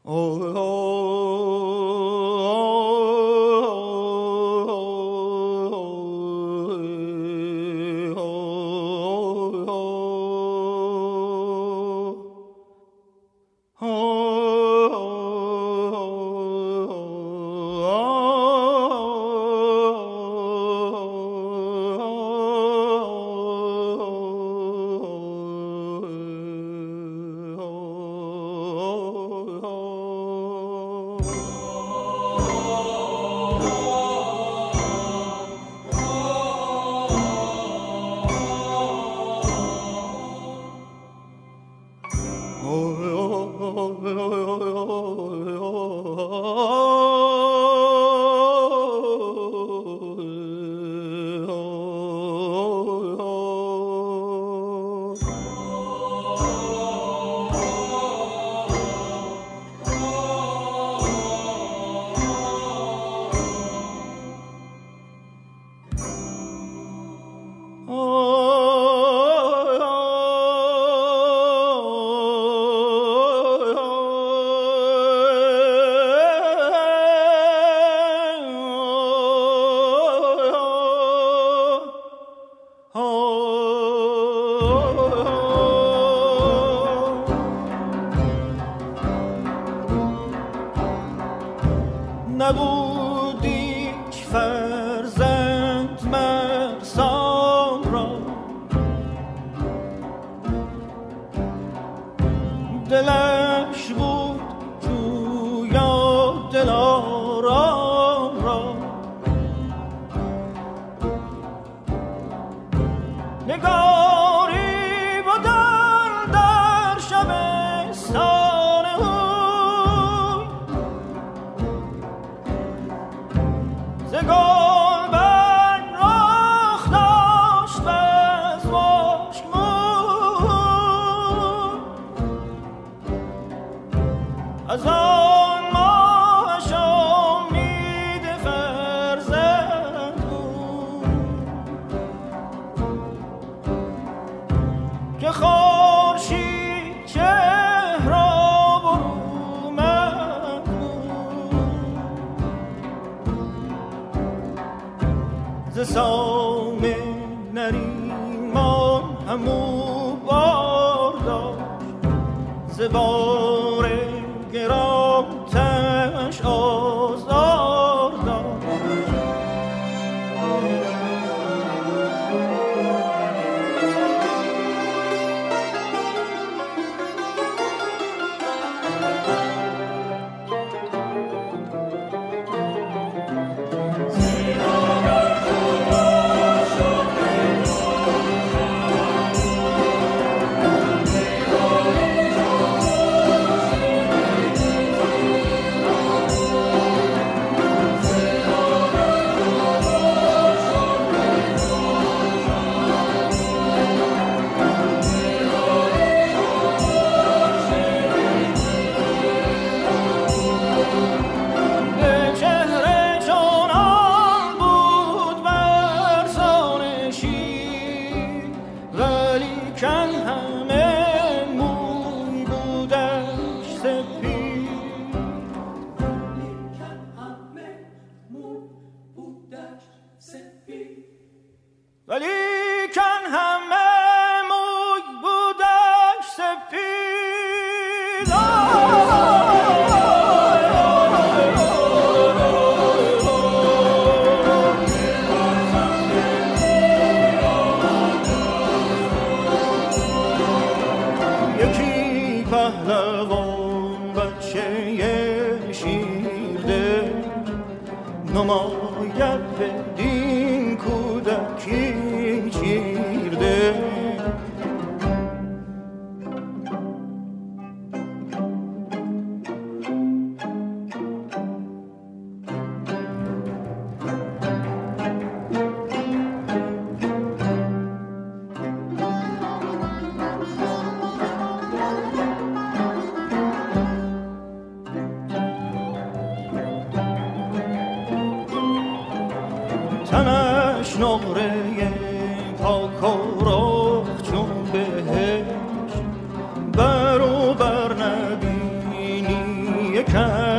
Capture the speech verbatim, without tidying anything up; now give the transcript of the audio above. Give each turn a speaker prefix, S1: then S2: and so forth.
S1: نبودی فرزند مرسام را، دلش بود جویا دلارام را. نگاری بودن در شبستان اوی، ز گلبرگ رخ داشت و از مشک موی. از آن ماهش امید فرزند بود که خورشید چهره برومند بود. ز سام نریمان همو بار داشت، ز بار گران تنش آزار داشت. ولیکن همه موی بودش سپید. یکی پهلوان بچه شیرده نماید بدین کودکی چیرده. تنش نقره پاک و رخ چون بهشت، برو بر نبینی شکر